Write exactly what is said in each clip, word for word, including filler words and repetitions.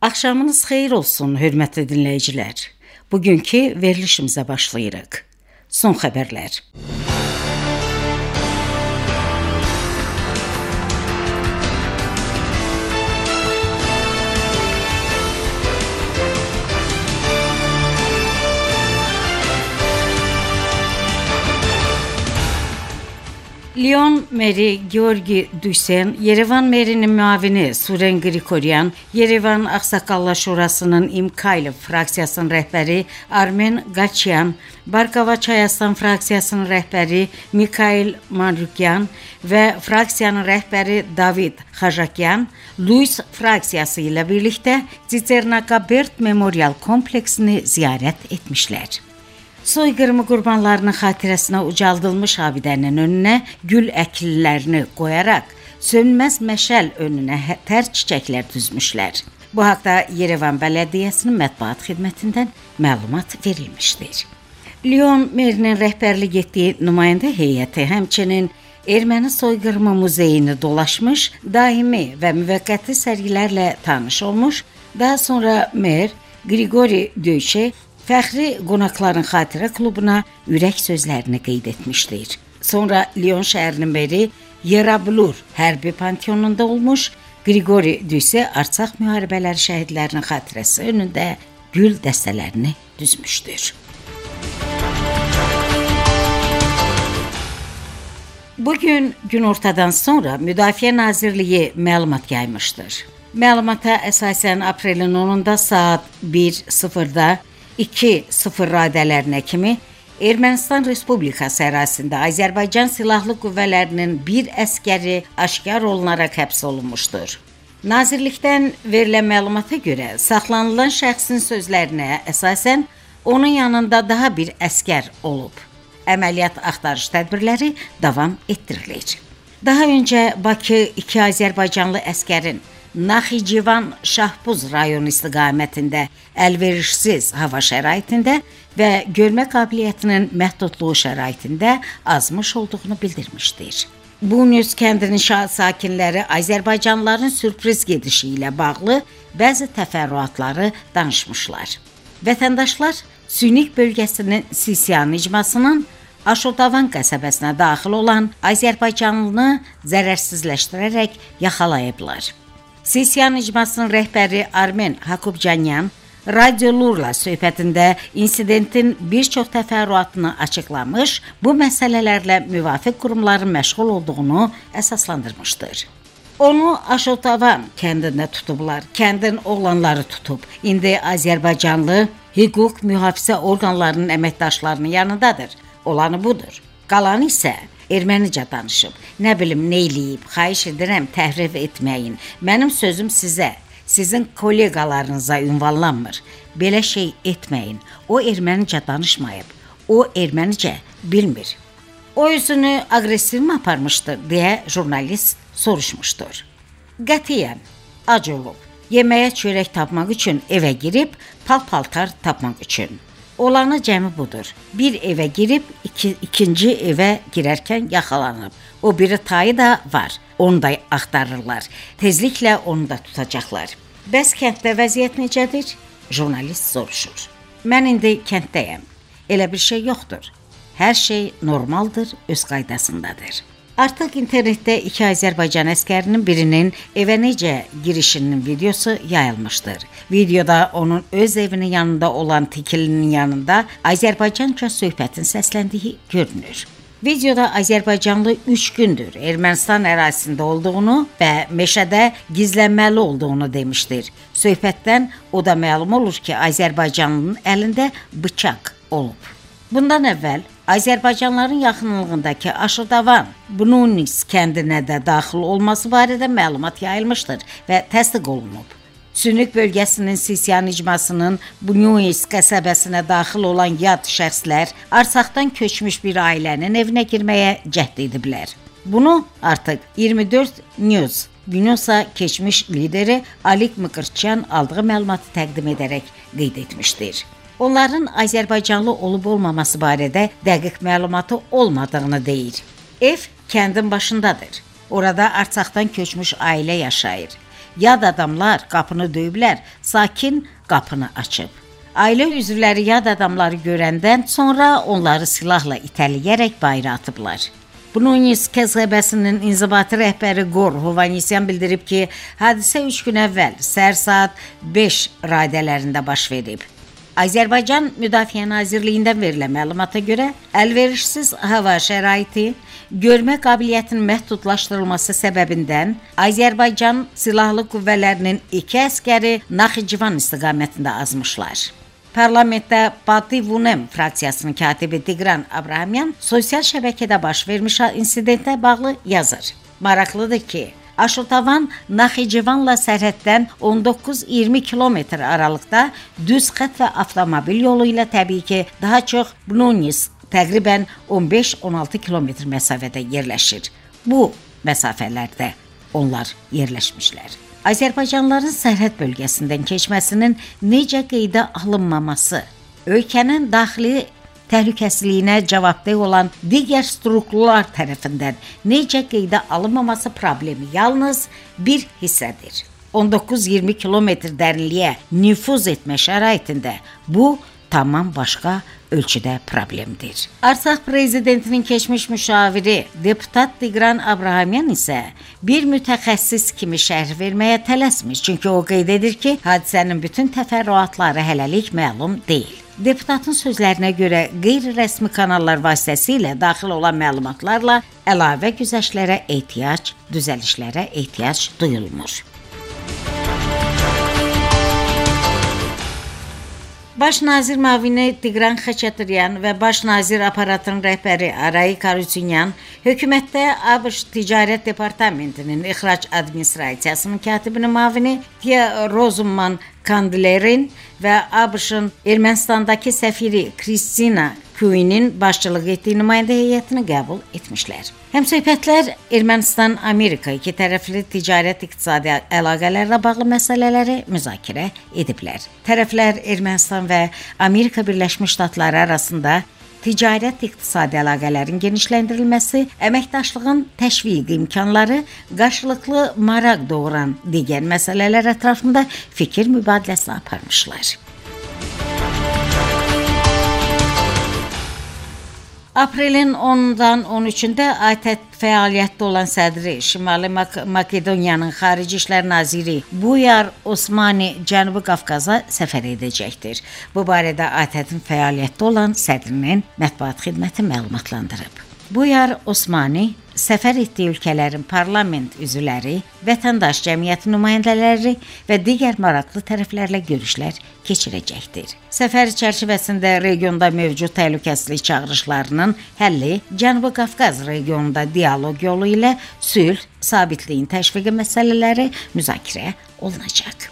Axşamınız xeyir olsun, hörmətli dinləyicilər. Bugünkü verilişimizə başlayırıq. Son xəbərlər. Lyon meri Georgi Düsen, Yerevan merinin müavini Suren Grigoryan, Yerevan Ağsaqqallar Şurasının İmkaylov fraksiyasının rəhbəri Armen Gaçyan, Barkava Çayastan fraksiyasının rəhbəri Mikhail Manrukyan və fraksiyanın rəhbəri David Xajakyan, Luis fraksiyası ilə birlikdə Citsernakabert Memorial kompleksini ziyarət etmişlər. Soyqırımı qurbanlarının xatirəsinə ucaldılmış abidənin önünə gül əkillərini qoyaraq sönməz məşəl önünə tər çiçəklər düzmüşlər. Bu haqda Yerevan Bələdiyyəsinin mətbuat xidmətindən məlumat verilmişdir. Lyon merinin rəhbərlik etdiyi nümayəndə heyəti həmçinin Erməni soyqırımı muzeyini dolaşmış, daimi və müvəqqəti sərgilərlə tanış olmuş, daha sonra mer Grigori Döyşe fəxri qonaqların xatirə klubuna ürək sözlərini qeyd etmişdir. Sonra Lyon şəhərinin meri Yerablur hərbi panteonunda olmuş, Grigori Düse Artsaq müharibələri şəhidlərinin xatirəsi önündə gül dəstələrini düzmüşdür. Bugün günortadan sonra Müdafiə Nazirliyi məlumat yaymışdır. Məlumata əsasən aprelin onunda saat bir sıfırda iki sıfır radələrinə kimi Ermənistan Respublikası ərazisində Azərbaycan Silahlı Qüvvələrinin bir əskəri aşkar olunaraq həbs olunmuşdur. Nazirlikdən verilən məlumata görə saxlanılan şəxsin sözlərinə əsasən onun yanında daha bir əskər olub. Əməliyyat axtarış tədbirləri davam etdirilir. Daha öncə Bakı iki Azərbaycanlı əskərin Naxiçıvan Şahbuz rayonu istiqamətində əlverişsiz hava şəraitində və görmə qabiliyyətinin məhdudluğu şəraitində azmış olduğunu bildirmişdir. Bunyus kəndinin sakinləri Azərbaycanlıların sürpriz gedişi ilə bağlı bəzi təfərrüatları danışmışlar. Vətəndaşlar Sünik bölgəsinin Sisiyan icmasının Aşotavan qəsəbəsinə daxil olan Azərbaycanlını zərərsizləşdirərək yaxalayıblar. Sisiyan icmasının rəhbəri Armen Hakubcanyan radiolurla söhbətində insidentin bir çox təfərrüatını açıqlamış, bu məsələlərlə müvafiq qurumların məşğul olduğunu əsaslandırmışdır. Onu Aşotavan kəndində tutublar, kəndin oğlanları tutub. İndi Azərbaycanlı hüquq mühafizə orqanlarının əməkdaşlarının yanındadır. Olanı budur. Qalanı isə ermənicə danışıb, nə bilim, neyləyib, xahiş edirəm, təhrif etməyin. Mənim sözüm sizə, sizin kolleqalarınıza ünvanlanmır. Belə şey etməyin. O ermənicə danışmayıb, o ermənicə bilmir. O özünü aqressiv mi aparmışdır, deyə jurnalist soruşmuşdur. Qətiyyən, ac olub, yeməyə çörək tapmaq üçün evə girib, pal-paltar tapmaq üçün. Olanı cəmi budur. Bir evə girib, iki, ikinci evə girərkən yaxalanıb. O biri tayı da var. Onu da axtarırlar. Tezliklə onu da tutacaqlar. Bəs kənddə vəziyyət necədir? Jurnalist soruşur. Mən indi kənddəyəm. Elə bir şey yoxdur. Hər şey normaldır, öz qaydasındadır. Artıq internetdə iki Azərbaycan əskərinin birinin evə necə girişinin videosu yayılmışdır. Videoda onun öz evinin yanında olan tikilinin yanında Azərbaycanca söhbətin səsləndiyi görünür. Videoda Azərbaycanlı üç gündür Ermənistan ərazisində olduğunu və meşədə gizlənməli olduğunu demişdir. Söhbətdən o da məlum olur ki, Azərbaycanlının əlində bıçaq olub. Bundan əvvəl Azərbaycanlıların yaxınlığındakı Aşotavan, Bununis kəndinə də daxil olması barədə məlumat yayılmışdır və təsdiq olunub. Sünik bölgəsinin Sisiyan icmasının Bununis qəsəbəsinə daxil olan yad şəxslər Arsaqdan köçmüş bir ailənin evinə girməyə cəhd ediblər. Bunu artıq iyirmi dörd News Bunusa keçmiş lideri Alik Mıqırçyan aldığı məlumatı təqdim edərək qeyd etmişdir. Onların Azərbaycanlı olub-olmaması barədə dəqiq məlumatı olmadığını deyir. Ev kəndin başındadır. Orada Artsaqdan köçmüş ailə yaşayır. yad adamlar qapını döyüblər, sakin qapını açıb. Ailə üzvləri yad adamları görəndən sonra onları silahla itələyərək bayıra atıblar. Brunis qəsəbəsinin inzibati rəhbəri Qor Hovanesyan bildirib ki, hadisə üç gün əvvəl səhər saat beş radələrində baş verib. Azərbaycan Müdafiə Nazirliyindən verilən məlumata görə əlverişsiz hava şəraiti, görmə qabiliyyətinin məhdudlaşdırılması səbəbindən Azərbaycan Silahlı Qüvvələrinin iki əskəri Naxçıvan istiqamətində azmışlar. Parlamentdə Bativunem fraksiyasının katibi Tigran Abrahamyan sosial şəbəkədə baş vermiş insidentə bağlı yazır. Maraqlıdır ki, Aşotavan Naxçıvanla sərhəddən on doqquz iyirmi kilometr aralıqda düz xətt və avtomobil yolu ilə təbii ki, daha çox Brunis təqribən on beş on altı kilometr məsafədə yerləşir. Bu məsafələrdə onlar yerləşmişlər. Azərbaycanlıların sərhəd bölgəsindən keçməsinin necə qeydə alınmaması, ölkənin daxili təhlükəsizliyinə cavabdeh olan digər strukturlar tərəfindən necə qeydə alınmaması problemi yalnız bir hissədir. on doqquz iyirmi kilometr dərinliyə nüfuz etmə şəraitində bu tamam başqa ölçüdə problemdir. Artsaq prezidentinin keçmiş müşaviri deputat Tigran Abrahamyan isə bir mütəxəssis kimi şərh verməyə tələsmiş, çünki o qeyd edir ki, hadisənin bütün təfərrüatları hələlik məlum deyil. Deputatın sözlərinə görə qeyri-rəsmi kanallar vasitəsilə daxil olan məlumatlarla əlavə güzəştlərə ehtiyac, düzəlişlərə ehtiyac duyulmur. Baş nazir müavini Tigran Xaçatryan və baş nazir aparatının rəhbəri Aray Karutunyan hökumətdə ABŞ Ticarət Departamentinin ixrac administrasiyasının katibinin müavini Tia Rosenman Kandlerin və ABŞ-ın Ermənistandakı səfiri Kristina Kuyinin başçılıq etdiyi nümayəndə heyətini qəbul etmişlər. Həmsöhbətlər Ermənistan-Amerika iki tərəfli ticarət iqtisadi əlaqələrlə bağlı məsələləri müzakirə ediblər. Tərəflər Ermənistan və Amerika Birləşmiş Ştatları arasında ticarət iqtisadi əlaqələrin genişləndirilməsi, əməkdaşlığın təşviq imkanları, qarşılıqlı maraq doğuran digər məsələlər ətrafında fikir mübadiləsi aparmışlar. Aprelin onundan on üçündə A T Ə fəaliyyətdə olan sədri Şimali Mak- Makedoniyanın Xarici İşlər Naziri Buyar Osmani Cənubi Qafqaza səfər edəcəkdir. Bu barədə A T Ə-nin fəaliyyətdə olan sədrinin mətbuat xidməti məlumatlandırıb. Buyar Osmani səfər etdiyi ölkələrin parlament üzvləri, vətəndaş cəmiyyəti nümayəndələri və digər maraqlı tərəflərlə görüşlər keçirəcəkdir. Səfər çərçivəsində regionda mövcud təhlükəsizlik çağırışlarının həlli, Cənubi Qafqaz regionunda dialoq yolu ilə sülh, sabitliyin təşviqi məsələləri müzakirə olunacaq.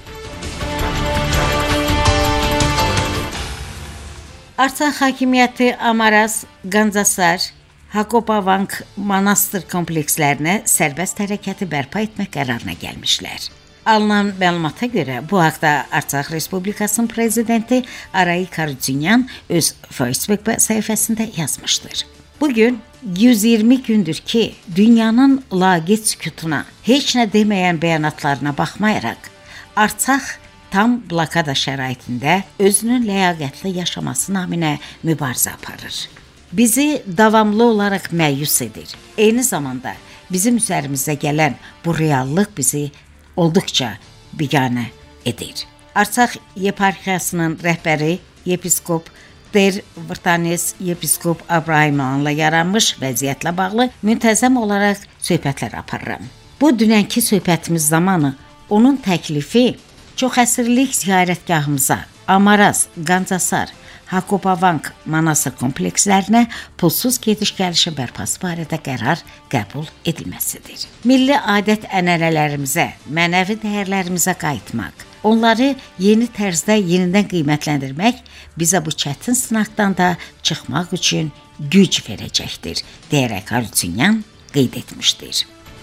Artsaq hakimiyyəti Amaras, Gandzasar, Hakopavank monastır komplekslərinə sərbəst hərəkəti bərpa etmək qərarına gəlmişlər. Alınan məlumata görə bu haqda Artsaq Respublikasının prezidenti Aray Karutunyan öz Facebook səhifəsində yazmışdır. Bugün yüz iyirmi gündür ki, dünyanın laqeyd sükutuna, heç nə deməyən bəyanatlarına baxmayaraq, Artsaq tam blokada şəraitində özünün ləyaqətli yaşaması naminə mübarizə aparır. Bizi davamlı olaraq məyus edir. Eyni zamanda bizim üzərimizdə gələn bu reallıq bizi olduqca biganə edir. Artsaq yeparxiyasının rəhbəri yepiskop Der Vrtanes yepiskop Abrahamyanla yaranmış vəziyyətlə bağlı müntəzəm olaraq söhbətlər aparıram. Bu dünənki söhbətimiz zamanı onun təklifi çox əsrlik ziyarətgahımıza, Amaras, Gandzasar, Hakopavank monastır komplekslərinə pulsuz gediş-gəlişi bərpası barədə qərar qəbul edilməsidir. Milli adət-ənənələrimizə, mənəvi dəyərlərimizə qayıtmaq, onları yeni tərzdə yenidən qiymətləndirmək bizə bu çətin sınaqdan da çıxmaq üçün güc verəcəkdir, deyərək Karutunyan qeyd etmişdir.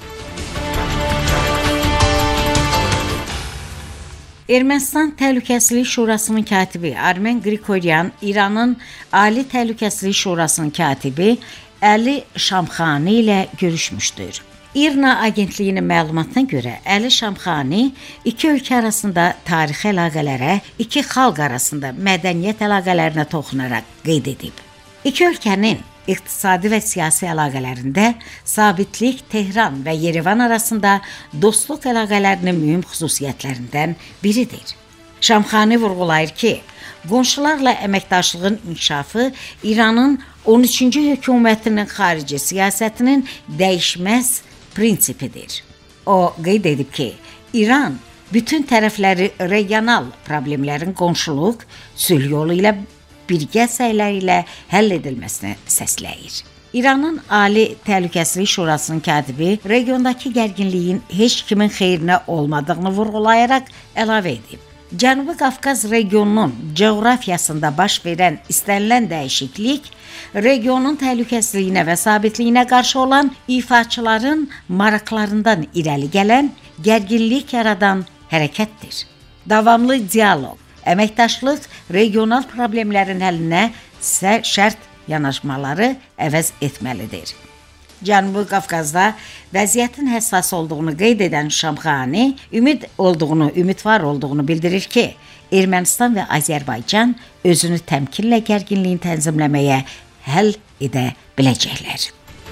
Ermənistan Təhlükəsizlik Şurasının katibi Armen Qriqoryan İranın Ali Təhlükəsizlik Şurasının katibi Əli Şamxani ilə görüşmüşdür. İRNA agentliyinin məlumatına görə Əli Şamxani iki ölkə arasında tarixi əlaqələrə, iki xalq arasında mədəniyyət əlaqələrinə toxunaraq qeyd edib. İki ölkənin iqtisadi və siyasi əlaqələrində sabitlik Tehran və Yerevan arasında dostluq əlaqələrinin mühüm xüsusiyyətlərindən biridir. Şamxani vurğulayır ki, qonşularla əməkdaşlığın inkişafı İranın on üçüncü hökumətinin xarici siyasətinin dəyişməz prinsipidir. O qeyd edib ki, İran bütün tərəfləri regional problemlərin qonşuluq, sülh yolu ilə birgə səyləri ilə həll edilməsini səsləyir. İranın Ali Təhlükəsizlik Şurasının katibi regiondakı gərginliyin heç kimin xeyrinə olmadığını vurğulayaraq əlavə edib. Cənubi Qafqaz regionunun coğrafiyasında baş verən istənilən dəyişiklik regionun təhlükəsizliyinə və sabitliyinə qarşı olan ifaçıların maraqlarından irəli gələn, gərginlik yaradan hərəkətdir. Davamlı dialoq, əməkdaşlıq regional problemlərin həllinə şərt yanaşmaları əvəz etməlidir. Cənubi Qafqazda vəziyyətin həssas olduğunu qeyd edən Şamxani ümid olduğunu, ümidvar olduğunu bildirir ki, Ermənistan və Azərbaycan özünü təmkinlə gərginliyin tənzimləməyə həll edə biləcəklər.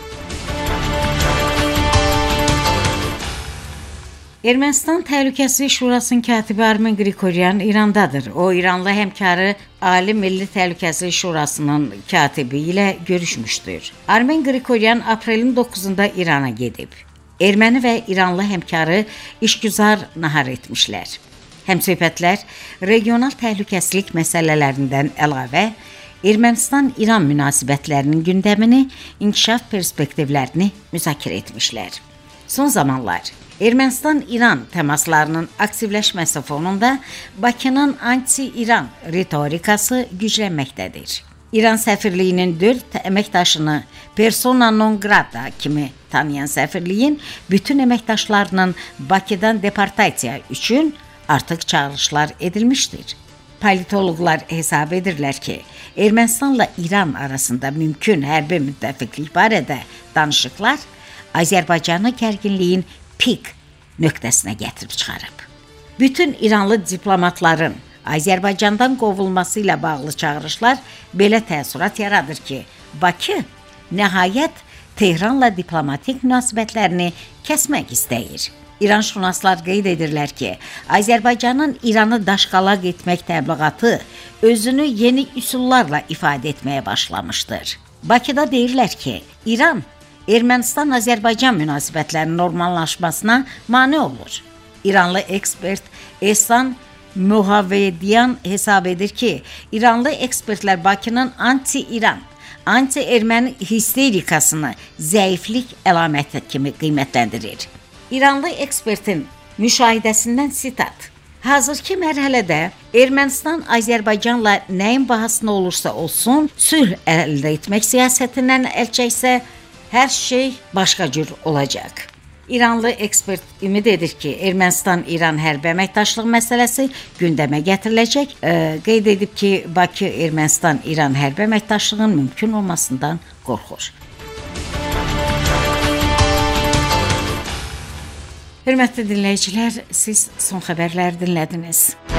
Ermənistan Təhlükəsizlik Şurasının katibi Armen Qriqoryan İrandadır. O, İranlı həmkarı Ali Milli Təhlükəsizlik Şurasının katibi ilə görüşmüşdür. Armen Qriqoryan aprelin doqquzunda İrana gedib. Erməni və İranlı həmkarı işgüzar nahar etmişlər. Həmsöhbətlər regional təhlükəsizlik məsələlərindən əlavə Ermənistan-İran münasibətlərinin gündəmini, inkişaf perspektivlərini müzakirə etmişlər. Son zamanlar Ermənistan-İran təmaslarının aktivləşməsi fonunda Bakının anti-İran ritorikası güclənməkdədir. İran səfirliyinin dörd əməkdaşını persona non grata kimi tanıyan səfirliyin bütün əməkdaşlarının Bakıdan deportasiya üçün artıq çağırışlar edilmişdir. Politoloqlar hesab edirlər ki, Ermənistanla İran arasında mümkün hərbi müttəfiqlik barədə danışıqlar Azərbaycanı gərginliyin pik nöqtəsinə gətirib çıxarıb. Bütün İranlı diplomatların Azərbaycandan qovulması ilə bağlı çağırışlar belə təəssürat yaradır ki, Bakı nəhayət Tehranla diplomatik münasibətlərini kəsmək istəyir. İranşünaslar qeyd edirlər ki, Azərbaycanın İranı daşqalaq etmək təbliğatı özünü yeni üsullarla ifadə etməyə başlamışdır. Bakıda deyirlər ki, İran Ermənistan-Azərbaycan münasibətlərinin normallaşmasına mane olur. İranlı ekspert Ehsan Muhavediyan hesab edir ki, İranlı ekspertlər Bakının anti-İran, anti-erməni histerikasını zəiflik əlaməti kimi qiymətləndirir. İranlı ekspertin müşahidəsindən sitat: Hazırki mərhələdə Ermənistan Azərbaycanla nəyin bahasına olursa olsun sülh əldə etmək siyasətindən əl çəksə, hər şey başqa cür olacaq. İranlı ekspert ümid edir ki, Ermənistan-İran hərbi əməkdaşlıq məsələsi gündəmə gətiriləcək. E, qeyd edib ki, Bakı Ermənistan-İran hərbi əməkdaşlığının mümkün olmasından qorxur. Hörmətli dinləyicilər, siz son xəbərləri dinlədiniz.